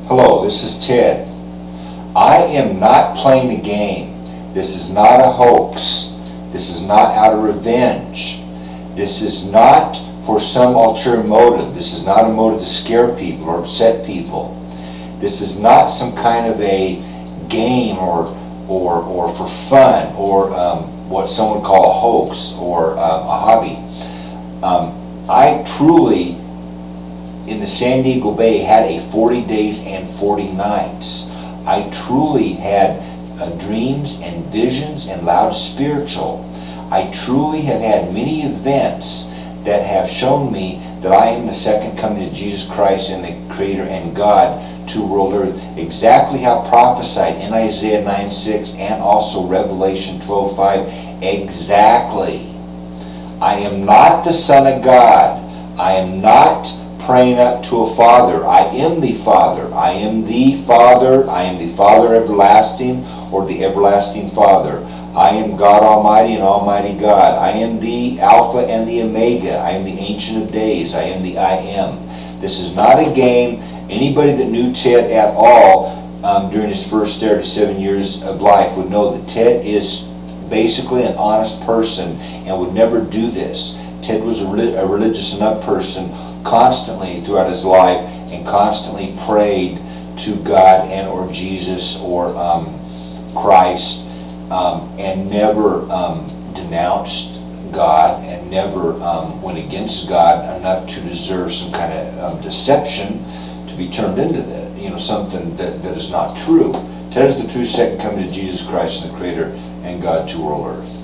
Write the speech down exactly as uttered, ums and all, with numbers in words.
Hello, this is Ted. I am not playing a game. This is not a hoax. This is not out of revenge. This is not for some ulterior motive. This is not a motive to scare people or upset people. This is not some kind of a game or or or for fun or um, what some would call a hoax or um, a hobby. Um, I truly, in the San Diego Bay, had a forty days and forty nights. I truly had uh, dreams and visions and loud spiritual. I truly have had many events that have shown me that I am the second coming of Jesus Christ and the Creator and God to world earth, exactly how prophesied in Isaiah nine six and also Revelation twelve five. Exactly. I am not the Son of God. I am not praying up to a Father. I am the Father. I am the Father. I am the Father everlasting, or the everlasting Father. I am God Almighty and Almighty God. I am the Alpha and the Omega. I am the Ancient of Days. I am the I Am. This is not a game. Anybody that knew Ted at all um, during his first thirty-seven years of life would know that Ted is basically an honest person and would never do this. Ted was a, a religious enough person constantly throughout his life and constantly prayed to God and or Jesus or um, Christ um, and never um, denounced God and never um, went against God enough to deserve some kind of um, deception to be turned into that, you know, something that, that is not true. Ted is the true second coming to Jesus Christ and the Creator and God to world earth.